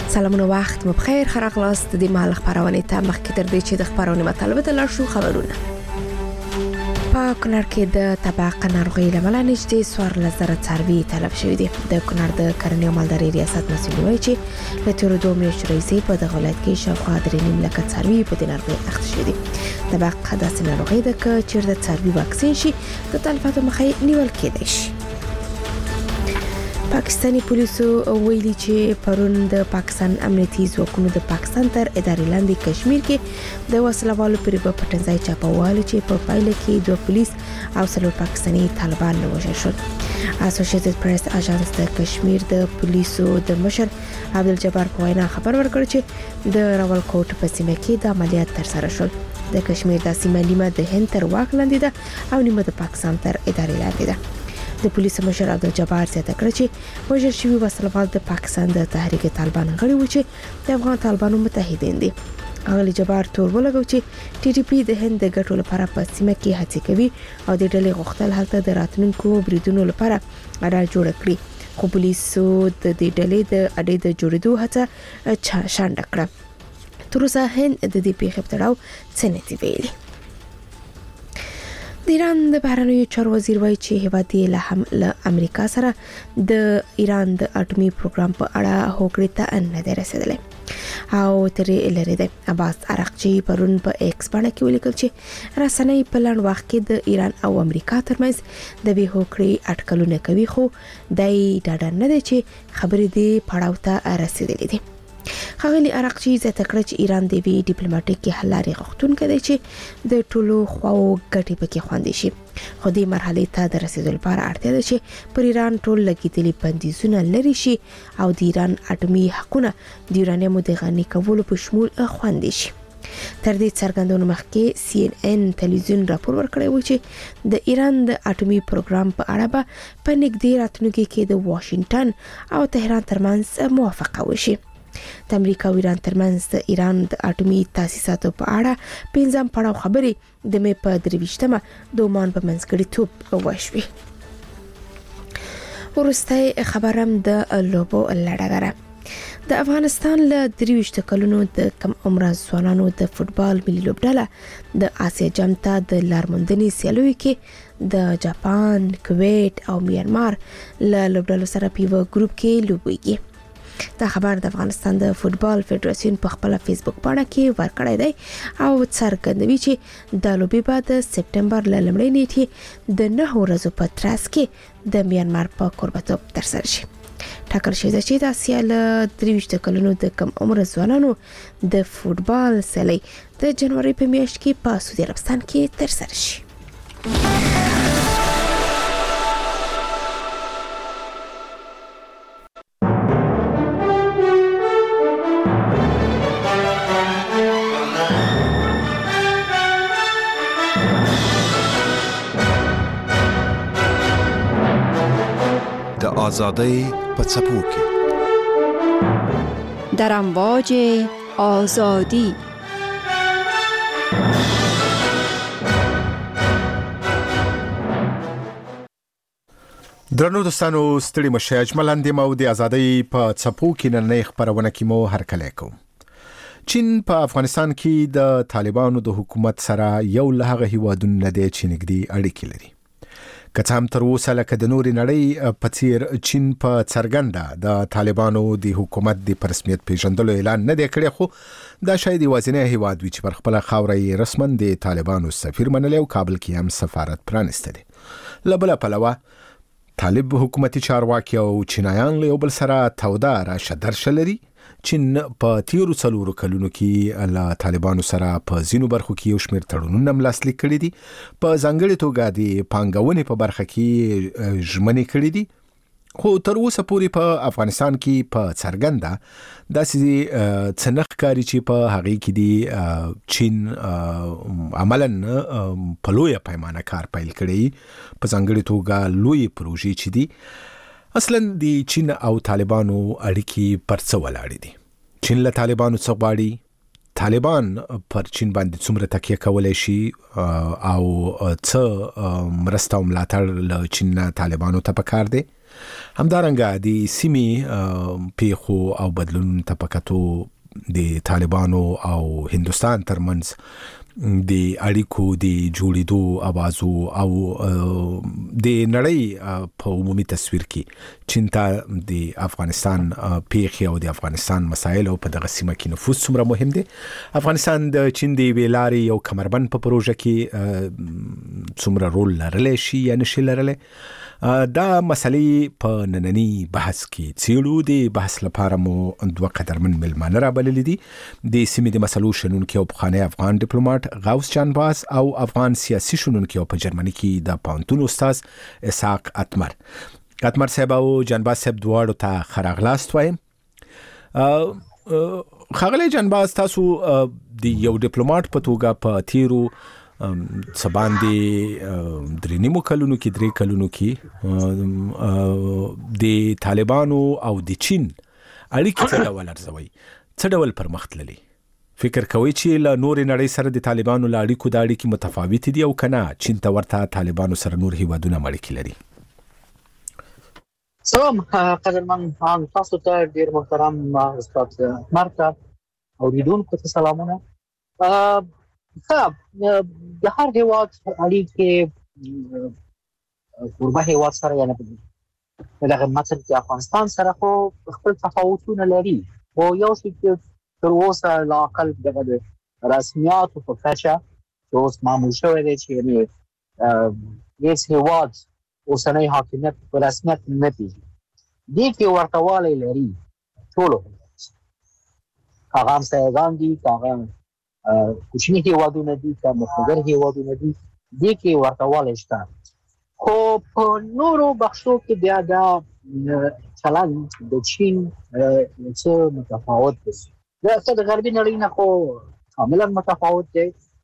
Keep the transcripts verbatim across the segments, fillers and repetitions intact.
سلامونه وخت مو بخیر خراغلاست د مال خبرونه ته مخکې تر دې چې د خبرونه مطلب ته لاړ شو خبرونه په کونړ کې د طباق ناروغي لامل نږدې څوار لزر څاروي تلف شوي دي د کونړ د کرنې او مالدارۍ ریاست مسؤل وایي چې له تیرو دوه میاشتو راهیسې په دغه ولایت کې شاوخوا درې نیم لکه څاروي په دې ناروغۍ اخته شوي دي طباق داسې ناروغي ده که چیرته څاروي واکسین شي د تلفاتو مخه نیول کېدای شي پاکستانی پولیسو ویلي چې پرون د پاکستان امنیتي ځواکونو د پاکستان تر ادارې لاندې کشمیر کې د وسلوالو پر پټنځای چاپوالو چې په پایله کې دوه پولیس او څلور پاکستاني طالبان وژل شول. اسوسییټډ پریس اژانس د کشمیر د پولیسو د مشر عبدالجبار په وینا خبر ورکړ چې د راولکوټ په سیمه کې د عملیات ترسره شول. د کشمیر د سیمه نیمه د هند تر واک لاندې ده او نیمه د پاکستان تر ادارې لاندې ده. د پولیسو مشر عبدالجبار زیاته کړ چې وژل شوي وسلوال د پاکستان د تحریک طالبان غړي و چې د افغان طالبانو متحدین دي. اغلی جبار تور ولګو چې ټي ټي پی د هند د ګټو لپاره په سیمه کې هڅې کوي او د ډلې غوښتل هلته د راتلونکو بریدونو لپاره اډه جوړ کړي خو پولیسو د دې ډلې د اډې د جوړېدو هڅه شانډه کړه. تر اوسه هند د دې پیښې په تړاو څه نه دی ویلي. د ایران د بهرنیو چارو وزیر وایي چې هیواد یې له هم له امریکا سره د ایران د اټومي پروګرام په اړه هوکړې ته نه دی رسېدلی او ترې لرې دی. عباس عراقچي پرون په ایکس باندې کې ولیکل چې رسنۍ په لنډ وخت کې د ایران او امریکا ترمنځ د دې هوکړې اټکلونه کوي خو دای ډاډه نه دی چې خبرې دې پړاو ته رسېدلې دي. خغلی عراقچي زیاته کړه چې ایران د وی ډیپلوماټیک حل لارې غوښتونکی دی چې د ټولو خواو ګټې پکې خوندي شي خو دې مرحلې ته د رسیدو لپاره اړتیا ده چې پر ایران ټول لګیدلي بندیزونه لري شي او د ایران اټومي حقونه د یورانیمو د غني کولو په شمول خوندي شي. تر دې څرګندونو مخکې سی ان ان تلویزیون راپور ورکړی و چې د ایران د اټومي پروګرام په اړه به په نږدې راتلونکي کې د واشنگټن او تهران ترمنځ موافقه وشي. د امریکا او ایران ترمنځ د ایران د اټومي تاسیساتو په اړه پنځم پړاو خبرې د مې په درویشتمه د عمان په منځګړیتوب وشوې. وروسته خبرم د لوبو لړګره د افغانستان له درویشت کلونو د کم عمره ځوانانو د فوتبال ملي لوبډله د آسیا جام ته د لارموندنې سیالیو کې د جاپان، کویت او میانمار له لوبډلو سره په یو ګروپ کې لوبېږي. دا خبر د افغانستان د فوتبال فدراسیون په خپل فیسبوک باندې کې ورکړی دی او څرګندوي چې د لوبې بعد د سپټمبر له لومړۍ نیټې د نه ورځو په ترڅ کې د میانمار په کوربتوب ترسره شي. ټاکل شوی دی چې د آسیا له درویشت کلونو د کم عمر ځوانانو د فوتبال سیالي د جنوري په میاشت کې په سعودي عربستان کې ترسره شي. آزادی په څپو کې در امواج آزادی درنو دوستانو ستړي مشه اجمل اندیم او د آزادی په څپو کې نن خبرونه کې مو هرکلی کوم. چین په افغانستان کې د طالبانو د حکومت سره یو له هغه هیوادونو نه دی چې نږدې اړیکې لري. که هم تر اوسه لکه د نورې نړۍ په څیر چین په څرګنده د طالبانو د حکومت د رسمیت پیژندلو اعلان نه دی کړی خو دا شاید یوازینی هیواد وي چې پر خپله خاوره یې رسما د طالبانو سفیر منلی او کابل کې هم سفارت پرانستی دی. له بله پلوه طالب حکومتي چارواکي او چینایان له یو بل سره توده راشه درشه لري. چین په تیرو څلورو کلونو کې له طالبانو سره په ځینو برخو کې یو شمېر تړونونه هم لاسلیک کړي دي. په ځانګړې توګه د پانګونې په برخه کې ژمنې کړي دي خو تر اوسه پورې په افغانستان کې په څرګنده داسې څه نه ښکاري چې په هغې کې د چین عملاً په لویه پیمانه کار پیل کړی. په ځانګړې توګه لویې پروژې چې دي اصلا د چین او طالبانو اړیکې پر څه ولاړې دي. چین له طالبانو څه غواړي، طالبان پر چین باندې څومره تکیه کولی شي او څه مرسته او ملاتړ له چین نه طالبانو ته پکار دی. همدارنګه د سیمې پیښو او بدلونونو ته پکاتو د طالبانو او هندستان ترمنځ د اړیکو د جوړېدو اوازو او د نړۍ په عمومي تصویر کې چین ته د افغانستان پیښې او د افغانستان مسایل او په دغه سیمه کې نفوذ څومره مهم دی. افغانستان د چین د ویلاري یو کمربند په پروژه کې څومره رول لرلی شي یا نشي لرلی، دا مسلې په نننی بحث کې څیړو. د بحث لپاره مو دوه قدرمن ملمانه رابللي دي، د سیمې د مسلو شنونکي او پخوانی افغان ډیپلوماټ غوث جانباز او افغان سیاسي شنونکي او په جرمني کې د پوهنتون استاد اسحاق اتمر. اتمر صاحب او جانباز صاحب دواړو ته ښه راغلاست وایم. ښاغلی جانباز، تاسو د یو ډیپلوماټ په توګه په تیرو څه باندې درې نیمو کلونو کې درې کلونو کې د طالبانو او د چین اړیکې څه ډول ارزوي، څه ډول پرمخ تللي؟ فکر کوئ چې له نورې نړۍ سره د طالبانو له اړیکو دا اړیکې متفاوتې دي او که نه چین ته ورته طالبانو سره نور هیوادونه هم اړیکې لري؟ سلام قدرمن، تاسو ته ډېر محترم استاد مرته او لیدونکو ته سلامونه. خب د هر هیواد اړیکې کوربه هیواد سره یعنی په دغه متن کې افغانستان سره خو خپل تفاوتونه لري، خو یو شی چې تر اوسه لا اقل د رسمیاتو په کچه چې اوس معمول شوی دی چې هیڅ هیواد اوسنی حاکمیت په رسمیت نه پېژني، دې کې ورته والی لري ټولو، هغه همسایګان دي، هغه کوچني هیوادونه دي، که متحده هیوادونه دي، دې کې ورته والی شته. خو په نورو بخشو کې بیا دا چلند د چین څه متفاوت دی، دا څه د غربي نړۍ نه خو کاملا متفاوت دی.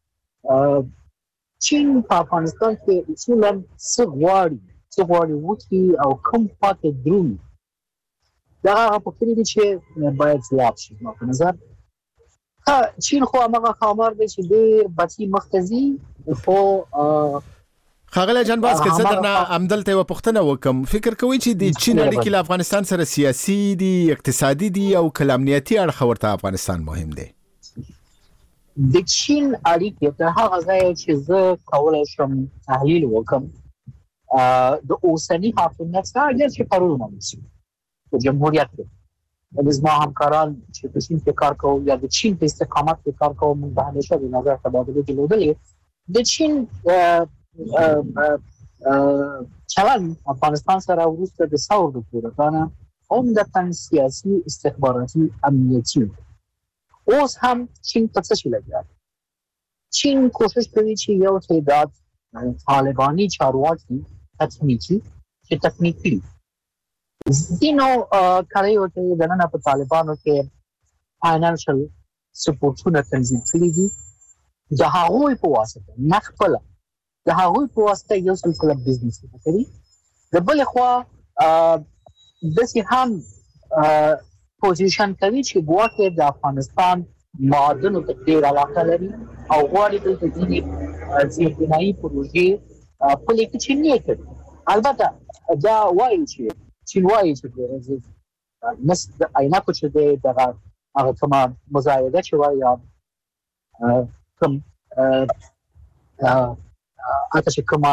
چین په افغانستان کې اصولا څه غواړي څه غواړي وکړي او کوم خواته درومي، دا هغه پوښتنې دي چې باید ځواب شي. زما په نظر چین خو هغه خبر دی چې ډېر بچي مختزي. خو ښاغلی جانباز، که زه درنه همدلته یوه پوښتنه وکړم، فکر کوئ چې د چین اړیکې له افغانستان سره سیاسي دي، اقتصادي دي او که له امنیتي اړخه ورته افغانستان مهم دی؟ د چین اړیکې تر هغه ځایه چې زه کولی شم تحلیل وکړم د اوسني حاکمیت څخه اگر چې پرون ونیسو په جمهوریت کې زما همکاران چې په چین کې کار کوو یا د چین په استقامت کې کار کوو، موږ به همیشه د نظر تبادله درلودلې. د چین چلند افغانستان سره وروسته د ثور د پورې عمدتاً سیاسي، استخباراتي، امنیتي. اوس هم چین په څه شي لګیا دی؟ چین کوشش کوي چې یو تعداد طالباني چارواکي تکنیکي چې تکنیکي ځینو کړیو ته د نن په طالبانو کې فاینانشل سپورټونه تنظیم کړي دي، د هغوی په واسطه نه خپله د هغوی په واسطه یو سلسله بزنس کوي. د بلې خوا داسې هم پوزیشن کوي چې ګواکې د افغانستان معادنو ته ډېر علاقه لري او غواړي دلته ځینې زیربنایي پروژې پلې کړي چې نه کوي. البته دا وایي چې چین وایي چې مس د عینکو چې دی دغه هغه کومه مزایده چې وایي یا کوم اته چې کومه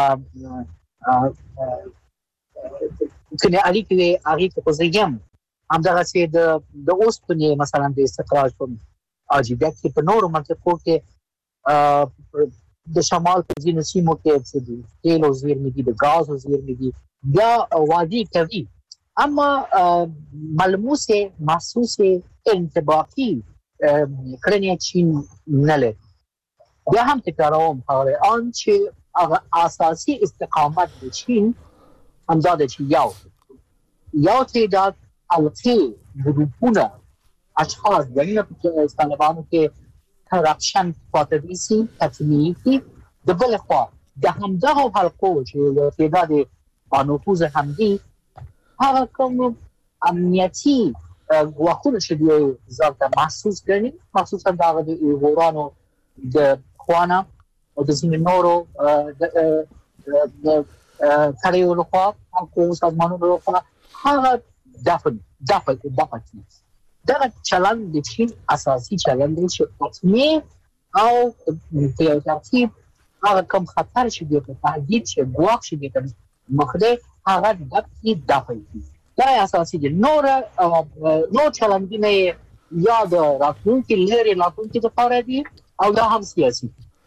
کومې اړیکې وي هغې کې خو زه یم همدغسې د اوسپنې مثلا د استخراج په عاجبیت کې په نورو منطقو کې د شمال په ځینو سیمو کې چې د تیلو زیرمې دي، د ګازو زیرمې دي، بیا وادي کوي، اما ملموسه محسوسه انطباقی کړنې چین نه لري. بیا هم تکراروم هغه آن چې هغه اساسي استقامت د چین همدا ده چې یو یو تعداد القي ګروپونه اشخاص دنیا په طالبانو کې کرپشن پاتویسي تطمیقي، د بل خوا د همدغه حلقو چې یو تعداد بانفوذ هم دي هغه کوم امنیتي ګواښونه چې دوی ځانته محسوس ګڼي، خصوصا د هغه د ایغورانو د خوانه او د ځینې نورو کړیو لخوا او سازمانونو لخوا هغه دفن دفن دفن دا چلند د چین اساسي چلند دی چې اصلي او په ترتیب هغه کوم خطر چې د تهدید چې ګواښ چې د مخده هغه د دفن دا اساسي دي نور نو چلندونه یا د راتلونکي لري راتلونکي د پاره دي او دا هم سیاسي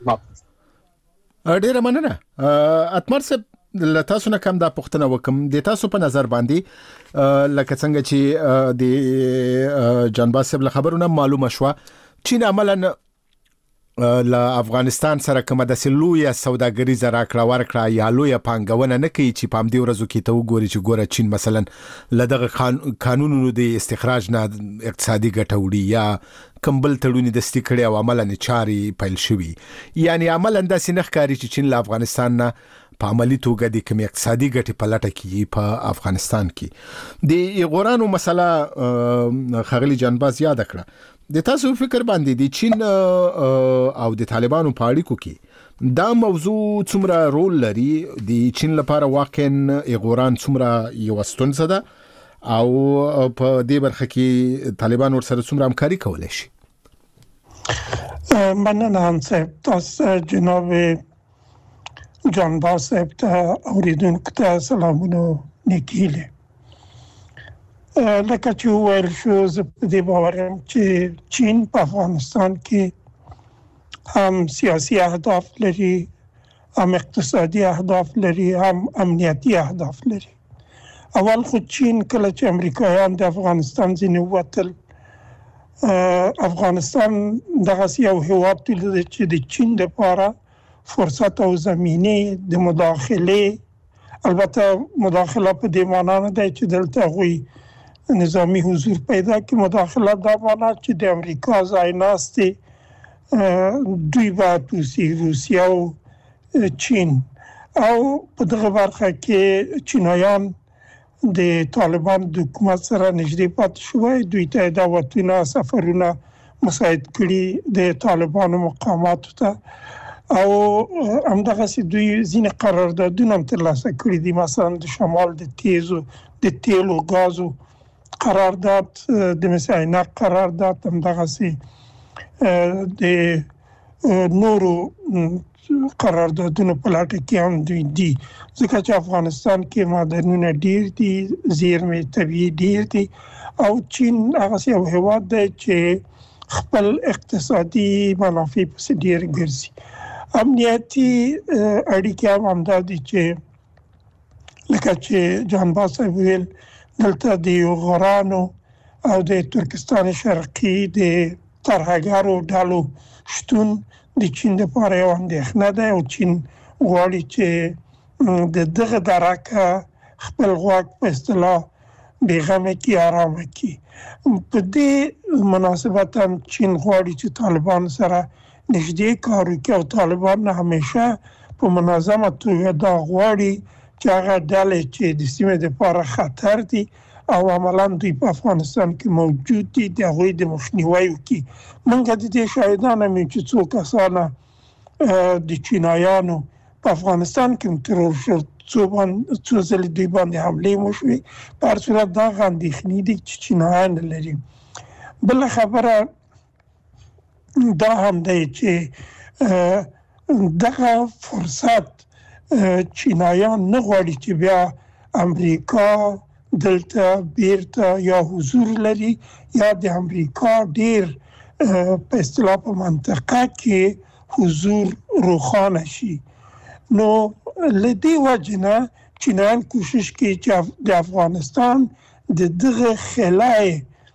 ډیره مننه اتمر صاحب لتاسو نه کوم دا پښتنه وکم د تاسو په نظر باندې لکه څنګه چې د جانباز صاحب خبرونه معلومه شو چین عملاً له افغانستان سره کومه د سلویا سوداګریزه راکړه ورکړه یا لویه پانګونه نه کوي چې پام دی ورځو کې ته وګوري چې ګوره چین مثلا لدغه قانونونو د استخراج نه اقتصادي ګټه وړي یا کمبل تړونی د ستیکړې او عملاً چاري پیل شوي یعنی عملاً د سینخ کاری چې چین له افغانستان نه په عملی توګه د کوم اقتصادي ګټې په لټه کې په افغانستان کې د ایغورانو مسله خغلی جانباز یاد کړه د تاسو فکر باندې د چین او د طالبانو په اړیکو کې دا موضوع څومره رول لري د چین لپاره واقعا ایغوران څومره یو ستونزه ده او په دې برخه کې طالبان ورسره څومره همکاري کولای شي مننه هم صاحب تاسو جناب جانباز صاحب ته اوریدونکو ته سلامونه نیکیله لکه چې ویل شو زه په دې باور یم چې چین په افغانستان کې هم سیاسي اهداف لري هم اقتصادي اهداف لري هم امنیتي اهداف لري اول خو چین کله چې امریکایان د افغانستان ځینې ووتل افغانستان دغه یو هیواد دی چې د چین لپاره فرصت او زمینه د مداخله البته مداخله په دې معنی نه دی چې دلته غوي نظامی حضور پیدا کی مداخله دا معنا چې د امریکا ځای ناستي دوی با توسی روسیا او چین او په دغه برخه کې چینایان د طالبان د حکومت سره نږدې پات شوی دوی ته دا وتونه سفرونه مساعد کړي د طالبانو مقامات ته او همدغه سي دوی ځینې قراردادونه ترلاسه کړي دي مثلا د شمال د تیزو د تیلو غازو قرارداد د مساینا قرارداد هم دغه سي د نورو قراردادونو په لټه کې هم دوی دي ځکه چې افغانستان کې معدنونه ډیر دي زیرمې طبيعي ډیر دي او چین هغه یو هیواد دی چې خپل اقتصادي منافع په ډیر ګرځي امنیتي اړیکې هم همدا دي چې لکه چې جانباز صاحب ویل دلته د ایغورانو او د ترکستان شرقي د ترهګرو ډلو شتون د چین لپاره یو اندېښنه ده او چین غواړي چې د دغه درکه خپل غواړ په اصطلاح بیغمه کی آرامه کی په دې مناسبت هم چین غواړي چې طالبان سره نږدې کار وکړي او طالبان همیشه په منظمه توګه دا غواړي چې هغه ډلې چې د سیمې لپاره خطر دي او عملاً دوی په افغانستان کې موجود دي د هغوی د مخنیوي وکړي موږ د دې شاهدان یو چې څو کسانه د چینایانو په افغانستان کې ترور شو څو باندې څو ځلې دوی باندې حملې وشوې په هر صورت دا اندېښنې دي چې چینایان لري بل خبره دا هم دی چې دغه فرصت چینایان نه غواړي چې بیا امریکا دلته بیرته یا حضور لري یا د امریکا ډیر په اصطلاح په منطقه کې حضور روښانه شي نو لدی وجنه چینایان کوشش کوي چې د افغانستان د دغه خلای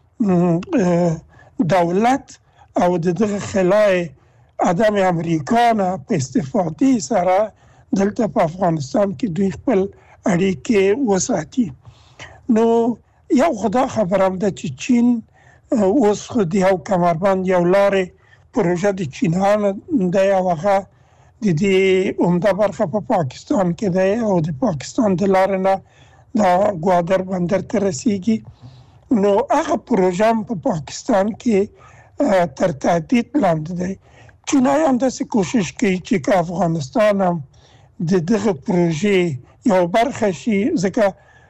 دولت او د دغه خلای عدم امریکانه په استفاده سره دلته په افغانستان کې دوی خپل اړیکې وساتي نو یو خدا خبرم ده چې چین اوس خو د یو کمربند یو لارې پروژه د چینانو د یو هغه د دې عمده برخه په پاکستان کې ده او د پاکستان د لارې نه د ګوادر بندر ته رسیږي نو هغه پروژه په پاکستان کې تر تهدید لاندې ده چینایان داسې کوشش کوي چې افغانستان هم د دغه پروژې یو برخه شي ځکه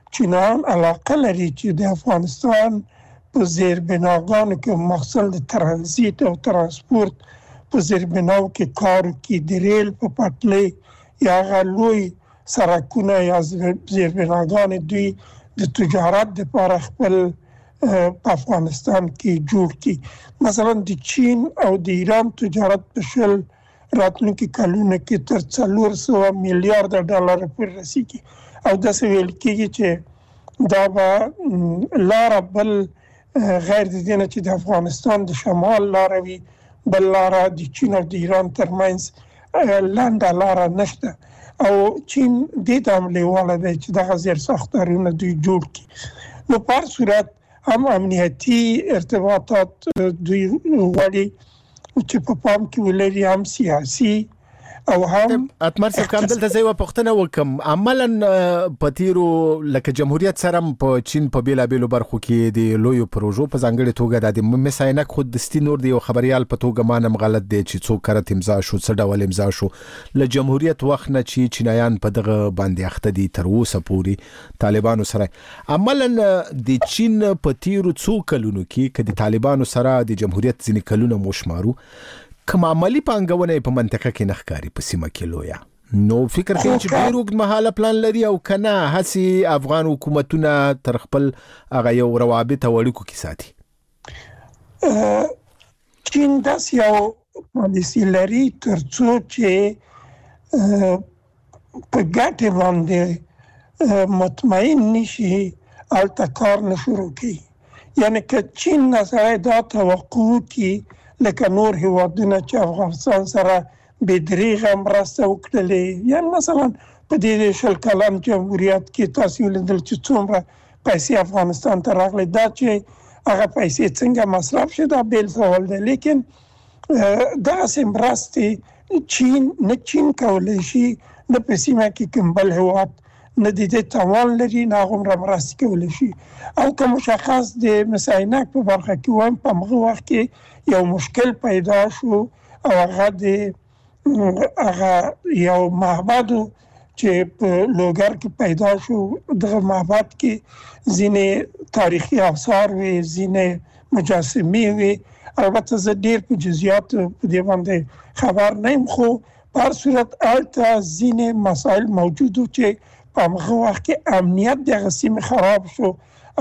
چینایان علاقه لري چې د افغانستان په زیربناګانو کې مخصوصا د ترانزیت او ترانسپورت په زیربناو کې کار کوي، د ریل په پټلۍ یا هغه لوی سړکونه یا زیربناګانې دوی د تجارت لپاره خپل په افغانستان کې جوړ کړي. مثلا د چین او د ایران تجارت په شل راتلونکي کلونو کې تر څلور سوه میلیارډ ډالر پورې رسیږي او داسې ویل کېږي چې دا به لاره بل غیر د دې نه چې د افغانستان د شمال لاره وي، بل لاره د چین او د ایران ترمنځ لنډه لاره نشته او چین دې ته هم لیواله دی چې دغه زیرساختارونه دوی جوړ کړي. نو په هر صورت هم امنیتي ارتباطات دوی غواړي چې په پام کې ولري، هم سیاسي او هم اتمر صاحب کوم دلته زه یو پوښتنه وکم. عملاً په تیرو لکه جمهوریت سره په چین په بیلابیلو برخو کې د لویو پروژو په ځانګړي توګه د مساینک خود دستی نور دی او خبريال په توګه مانم غلط دی چې څوک کرت امضا شو، څه ډول امضا شو ل جمهوریت وخت نه چې چینایان په دغه باندې اخته دي تر اوسه پورې طالبانو سره. عملاً د چین په تیرو څو کلونو کې کدي طالبانو سره د جمهوریت ځینې کلونه مشمارو کوم عملی پانګونه په منطقه کې نخکاری په سیمه کې لویا، نو فکر کوي چې ډیر وګد مهاله پلان لري او کنه هسي افغان حکومتونه تر خپل هغه یو روابط وړکو کې ساتي. چین داس یو پالیسی لري ترڅو چې په ګټه باندې مطمئن نشي الته کار نشو کوي. یعنی که چین نظر دا توقع کی لکه نور هیوادونه چې افغانستان سره بدریغه مرسته وکړلې، یعنی مثلا په دې شل کلن جمهوریت کې تاسو ولیدل چې څومره پیسې افغانستان ته راغلي، دا چې هغه پیسې څنګه مصرف شي دا بل سوال دی. لیکن دا سم مرسته چین نه چین کولای شي نه په سیمه کې کوم بل هیواد نه د دې توان لري نه هغومره مرسته کولی شي. او که مشخص د مساینک په برخه کې وایم په هغه وخت کې یو مشکل پیدا شو او هغه د هغه یو معبد چې په لوګر کې پیدا شو، دغه معبد کې ځینې تاریخي آثار وي، ځینې مجسمې وي. البته زه ډېر په جزئیات په دې باندې خبر نه یم، خو په هر صورت هلته ځینې مسایل موجود وو چې په هغه وخت کې امنیت دغه سیمې خراب شو،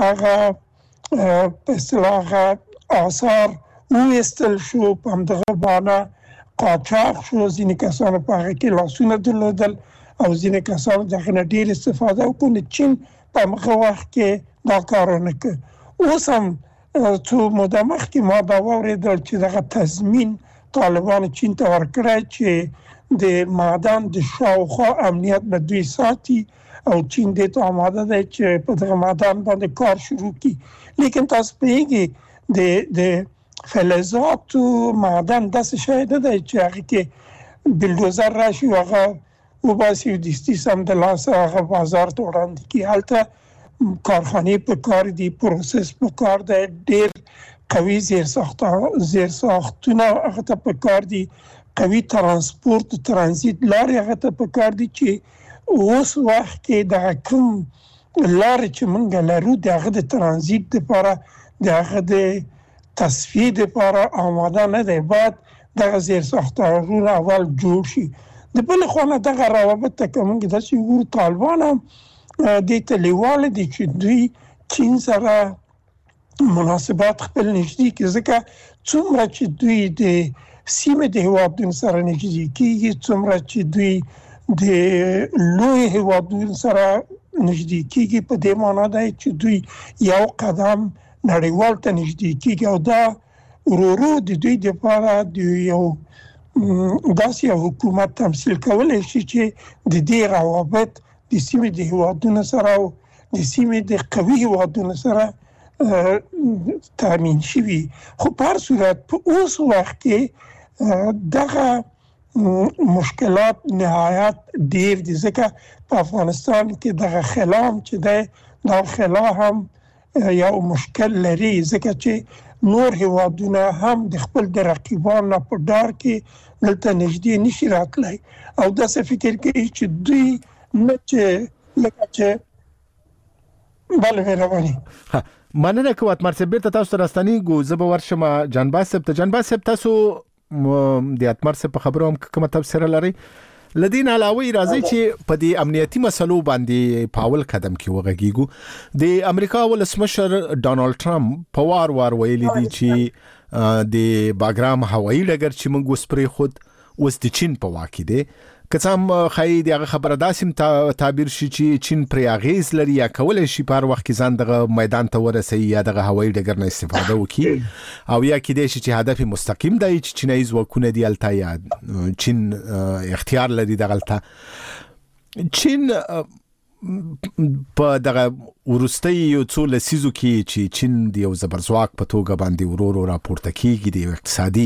هغه په اصطلاح هغه آثار وویستل شو، په همدغه بانه قاچاق شو، ځینې کسانو په هغه کې لاسونه درلودل او ځینې کسانو د هغه نه ډېر استفاده وکړو. چین په هغه وخت کې دا کارونه کوي. اوس هم څو موده مخکې ما دا واورېدل چې دغه تضمین طالبانو چین ته ورکړی چې د معدن د شاوخوا امنیت به دوی ساتي او چین دې ته آماده دی چې په دغه معدن باندې کار شروع کړي. لیکن تاسو پوهېږئ د د فلزاتو معدن داسې شی نه دی چې هغه کې بلډوزر راشي او هغه وباسي او دستي سمدلاسه هغه بازار ته وړاندې کړي. هلته کارخانې په کار دي، پروسس په کار دی، ډېر قوي زیرساختونه هغه ته په کار دي، قوي ترانسپورت او ترانزیت لارې هغه ته په کار دي چې اوس وخت کې دغه کوم لارې چې موږ لرو د هغه د ترانزیت لپاره د هغه د تصفیې لپاره آماده نه دی. باید دغه زیرساختارونه اول جوړ شي. د بل خوا نه دغه روابط ته که موږ داسې وګورو، طالبان هم دې ته لیواله دي چې دوی چین سره مناسبات خپل نږدې کړي، ځکه څومره چې دوی د سیمې د هیوادونو سره نږدې کېږي، څومره چې دوی د لوی هیوادونو سره نږدې کېږي، په دې معنا دی چې دوی یو قدم نړیوال ته نږدې کېږي او دا ورو ورو د دوی لپاره د یو داسې یو حکومت تمثیل کولی شي چې د دې روابط د سیمې د هیوادونو سره او د سیمې د قوي هیوادونو سره تامین شوي. خو په هر صورت په اوس وخت کې دغه مشکلات نهایت ډیر دي، ځکه په افغانستان کې دغه خلا هم چې دی دا خلا هم یو مشکل لري، ځکه چې نور هیوادونه هم د خپل د رقیبانو په ډار کې دلته نږدې نشي راتلی او داسې فکر کوي چې دوی نه چې لکه چې بله مهرباني. مننه کوم اتمر صاحب بیرته تاسو راستنی ګو زب ورشم جانباز صاحب ته. جانباز صاحب تاسو د اتمر صاحب په خبرو هم کوم تفسیر لري؟ لدین علاوه راځي چې په دې امنیتي مسلو باندې پاول قدم کې وغږیږو. د امریکا ولسمشر ډونالد ټرمپ په وار وار ویلي دي چې د باګرام هوایي ډګر چې موږ وسپري خود اوس د چین په واکې دی. کڅام خای دغه خبره داسم تعبیر شي چې چین پر اغیز لري یا کولای شي په هر وخت کې ځان دغه میدان ته ورسي یا دغه هوایي ډګر نه استفاده وکړي او یا کې د شي چې هدف مستقیم دی چې چینایي ځواکونه دی الته یا چین اختیار لري دغلته. چین په دغه ورستۍ یو څو لسیزو کې چې چین د یو زبرځواک په توګه باندې ورورو راپورته کیږي د اقتصادي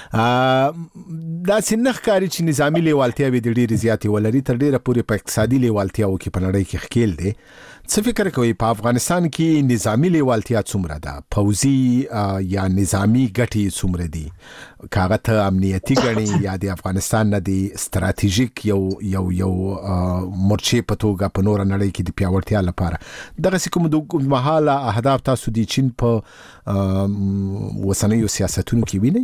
دا سنخ کاری چې نظامی لیوالتیا به د ډېر زیاتې ولري تر ډېره پورې په اقتصادي لیوالتیا او کې په نړۍ کې خکیل دي. څه فکر کوي په افغانستان کې نظامی لیوالتیا څومره ده؟ پوځي یا نظامی ګټې څومره دي؟ کاغه ته امنیتي ګڼي یا د افغانستان نه د ستراتیژیک یو یو یو مرچې په توګه په نور نړۍ کې د پیاوړتیا لپاره دغه کوم د مهاله اهداف تاسو د چین په وسنیو سیاستونو کې وینئ؟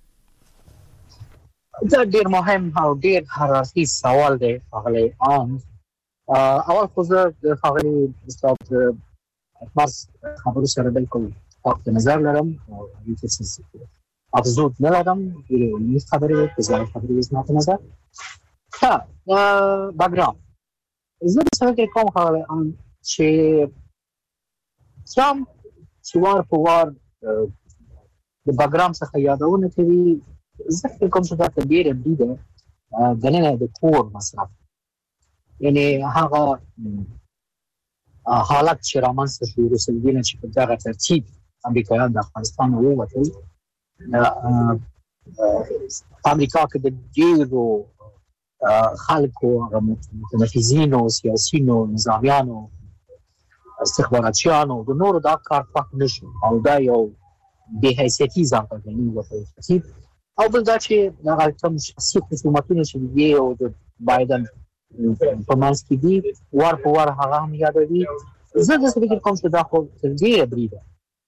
دا ډیر مهم او ډیر حساس سوال دی هغه عام. اول خو زه د هغه استاد اتمر خبرو سره بالکل په نظر لرم او هیڅ افزود نه لرم. یو خبرې په ځای خبرې زما په نظر ها باګرام زه د څه کوم خبره چې ټرمپ چې وار په وار د باګرام څخه یادونه کوي. زه کوم څه دا ډیره ډیره دنه د کور مصرف یعنی هغه حالت چې رامنځته شو رسېدل چې په دغه ترتیب امریکایان د افغانستان ووتل. امریکا کې د ډیرو خلکو متنفذینو سیاسيینو نظامیانو استخباراتیانو د نورو دا کار پاک نشو او دا یو به حیثیتي ځان ته غني وته. او بل دا چې هغه کوم شخصي خصومتونه چې دی او د بایدن په منځ کې دي وار په وار هغه هم یادوي. زه د څه فکر کوم چې دا خو ډیره بریده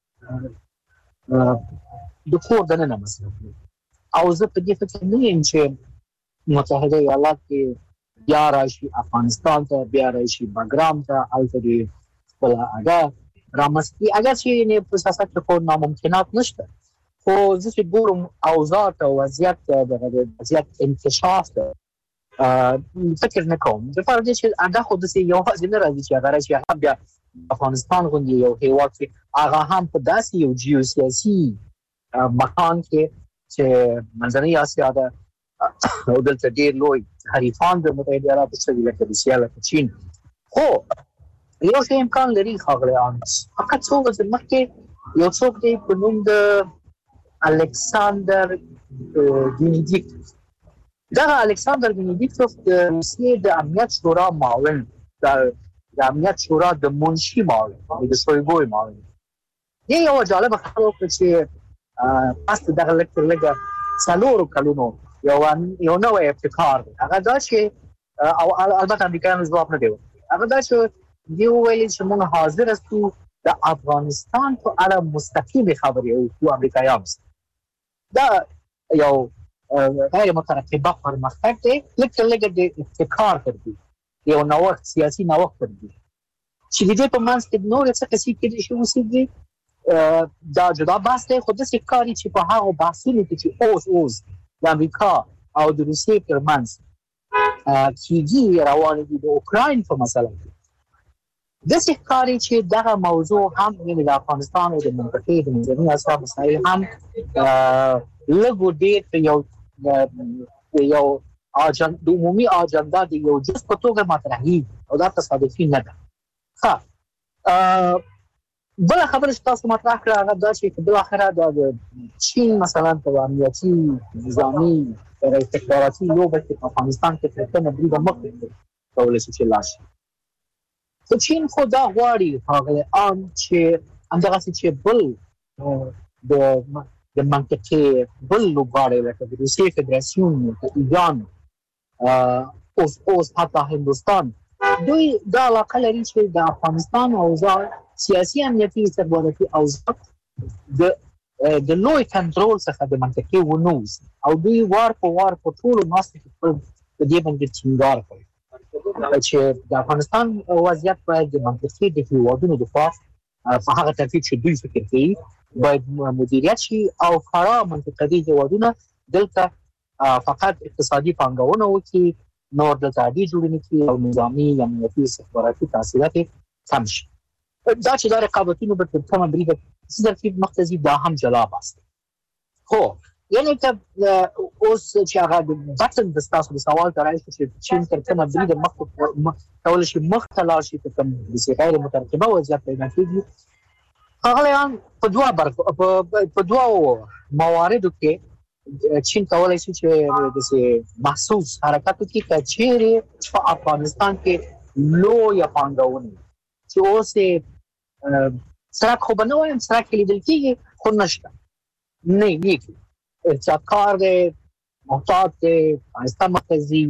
د کور دننه مصرف او زه په دې فکر نه یم چې متحده ایالات کې بیا راشي افغانستان ته بیا راشي باګرام ته الته ولا اگه رامسکی اگر چې نه په سیاست کې کوم ناممکنات نشته خو زه چې ګورم اوضاع او وضعیت د وضعیت انکشاف فکر نه کوم د فرض چې اګه خو د یو ځین راځي چې هغه راشي هغه بیا افغانستان غوندي یو هیواد کې هغه هم په داسې یو جیوسیاسي مکان کې چې منځنۍ اسیا ده او دلته ډېر لوی حریفان د متحده ایالاتو سره لکه روسیه لکه چین خو یو شی امکان لري خاغله انس فقط څو ورځې مخکې یو څوک دی په نوم د الکساندر وینیدیکټوف دا الکساندر وینیدیکټوف د روسیې د امنیت شورا معاون د امنیت شورا د منشي معاون د شویګوی معاون دی یو جالب خبره چې پاس دغه لکټر لګه څلورو کلونو یو یو نو ابتکار هغه دا چې او البته امریکایانو ځواب نه دی هغه دا چې دی ویل چې موږ حاضر یو د افغانستان په اړه مستقیم خبرې او امریکایانو دا یو غیر مترتبه پرمختګ دی لکه لکه د ابتکار کوي یو نوښت سیاسي نوښت کوي چې دې په منځ کې نور څه کسي کې شي وسیږي دا جدا بحث دی خو د سکاري چې په هغه بحثونو کې چې اوس اوس د امریکا او د روسیې ترمنځ کیږي روان دي د اوکراین په مسله کې د سکاري چې دغه موضوع هم د افغانستان او د منطقې د منځنۍ اسیا مسایل هم لږ ډېر یو یو اجنډا د عمومي اجنډا د یو جز په توګه مطرحي او دا تصادفي نه ده. ها بل خبره چې تاسو مطرح کړه هغه دا چې بل اخره د چین مثلا په امنیتي نظامی او استخباراتي لوبه کې په افغانستان کې څه نه بریده مخ کولای شي چې لاشي خو چین خو دا غواړي هغه ان چې همدغه چې بل د د منطقې بل لوبغاړي لکه د روسیې فدراسیون د ایران اوس اوس حتی هندوستان دوی دا علاقه لري چې د افغانستان اوضاع سیاسي امنیتي استخباراتي اوضاع د د لوی کنټرول څخه د منطقې ونوز او دوی وار په وار په ټولو ناستو په دې باندې ټینګار کوي چې د افغانستان وضعیت باید د منطقې د هیوادونو د پاس په هغه ترتیب چې دوی فکر کوي باید مدیریت شي او فرا منطقې هیوادونه دلته فقط اقتصادي پانګونه وکړي نور د تعدی جوړونه کې او نظامی امنیتي استخباراتي تاثیرات کم شي. دا چې د رقابتونو په کومه بریده څه مختزي دا هم جلاب است. خو یعنی ته اوس چې هغه د بټن د تاسو د سوال ترای چې چین تر کومه بریده مخ کول شي مختلا شي ته کوم د غیر مترقبه وضعیت پیدا کیږي. هغه په دوه برخو په دوه مواردو کې چین کولای شي چې د محسوس حرکت وکړي چې چیرې په افغانستان کې لوی پانګونه چې اوس سره خو بنو هم سره کې لیدل کېږي خو نشته نه نیکی ارتکار د محتاط د افغانستان مرکزي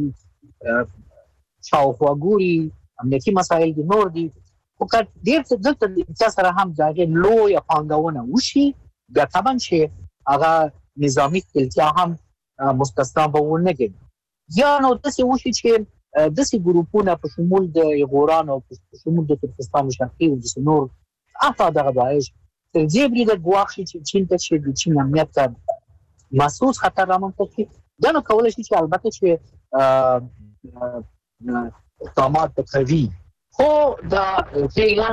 شاوخوا ګوري امنیتي مسایل دي نور دي خو که ډېر دلته د سره هم ځای لوی پانګونه وشي بیا طبعا چې هغه نظامی کلتیا هم مستثنا به ونګي یا نو داسې وشي چې داسې ګروپونه په شمول د ایغوران او په شمول د ترکستان شرقي او د نور اته دغه داعش تر دې بری د ګواښ چې چین ته چې د چین امنیت ته محسوس خطر رامنځته کړي دا نو کولای شي چې البته چې اقدامات کوي خو دا فعلا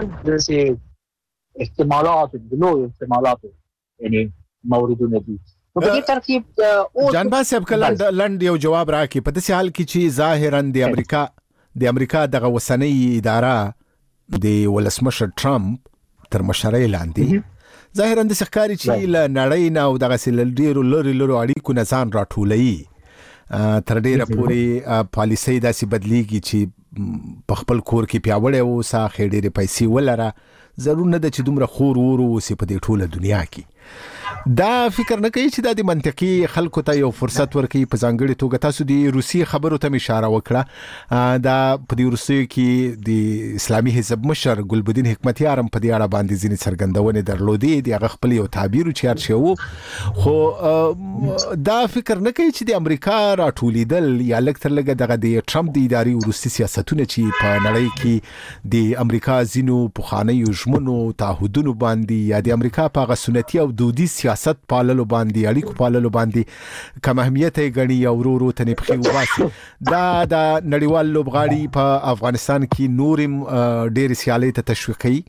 د احتمالات د نوو احتمالات یعنی موردونه دي په دې ترتیب او جانباز صاحب کلند لند یو جواب راکې په داسې حال کې چې ظاهرا د امریکا د امریکا دغه وسنۍ اداره د ولسمشر ټرمپ تر مشرۍ لاندې ظاهرا د ښکاری چې ل نړۍ نه او دغه سل ډیرو لوري لوري اړیکو نه ځان راټولوي تر ډیره پوري پالیسي داسې بدلیږي چې په خپل کور کې پیاوړی اوسه خېډېرې پیسې ولره ضرور نه ده چې دومره خور ورو اوسي په دې ټوله دنیا کې. دا فکر نه کوي چې دا د منطقي خلکو ته یو فرصت ورکړي په ځانګړي توګه تاسو د روسي خبرو ته اشاره وکړه دا په دې روسي کې د اسلامي حزب مشر ګلبدین حکمتیار هم په دې اړه باندې ځینې څرګندونې درلودې د هغه خپل یو تعبیر چې هر شی خو دا فکر نه کوي چې د امریکا راټولیدل یا لکه تر لږه دغه د ټرمپ د ادارې روسي سیاستونه چې په نړۍ کې د امریکا ځینو پخوانیو ژمنو تعهدونو باندې یا د امریکا په هغه سنتي او دودي سیاست پاللو باندې اړیکو پاللو باندې کم اهمیت یې غني او ورو ورو ته نبخي وباسي دا د نړیوال لوبغاړي په افغانستان کې نورم ډېر سیالي ته تشویق کوي.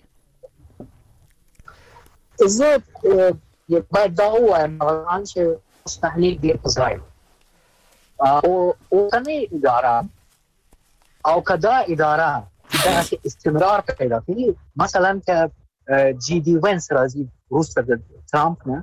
زه یو باید دا وایم چې مستحیل دی ځای او او کني اداره او کدا اداره دا استمرار پیدا کوي مثلا که جی ډی وینس راځي روس د ترامپ نه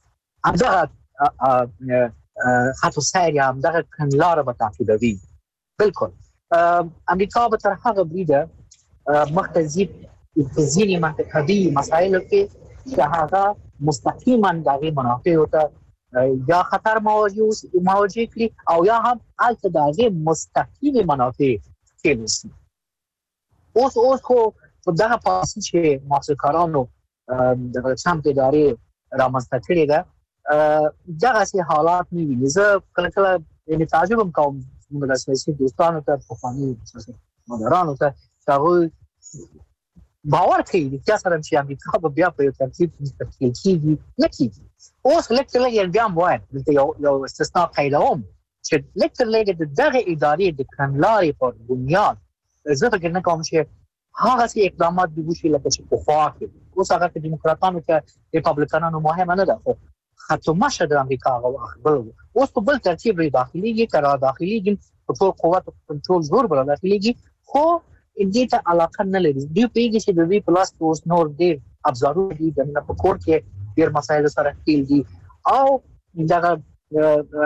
همدغه خط سیر یا همدغه کنلار به تعقیبوي بالکل امریکا به تر هغه بریده مختزی ځینې منطقدي مسایلو کې چې هغه مستقیما دغه منافع ته یا خطر مواجه مواجه کړي او یا هم البته دغه مستقیم منافع کېږي. اوس اوس خو دغه پاسی چې محصولکارانو د ټرمپ ادارې رامنځته کړې ده دغه سي حالات نه ویني. زه کله کله یعنی تعجب هم کوم موږ د سیاسي دوستانو ته په فاني مدارانو ته چې باور کوي چې سره چې امریکا په بیا په ترتیب مستقل کیږي نه کیږي. اوس لکه لګي بیا وایم چې یو یو استثناء قیدوم چې لکه لګي دغه ادارې د کړنلارې په بنیاد زه فکر نه کوم چې هغه سي اقدامات د وشي لکه چې په خوا کې اوس هغه د دیموکراتانو کې ریپابلیکانانو مهمه نه ده خو خطو مشه د امریکا او اخبار اوس په بل ترتیب لري داخليږي تر داخليږي په ټول قوت کنټرول زور بل داخليږي خو دې ته علاقه نه لري. دوی پیږي چې د وی پلاس اوس نور ډیر ابزارو دي د نه په کور کې ډیر مسایل سره کېل دي او دغه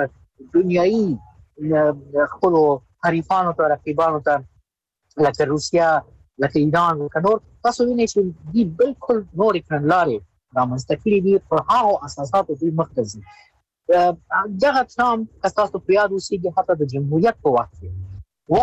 دنیایي خپل حریفانو ته رقیبانو ته لکه روسیا لکه ایران لکه نور تاسو وینئ چې دی بالکل نور کړنلارې رامنځته کړي دي په هغو اساساتو دوی مخته ځي. دغه ټرمپ که تاسو په یاد اوسئ حتی د جمهوریت په وخت کې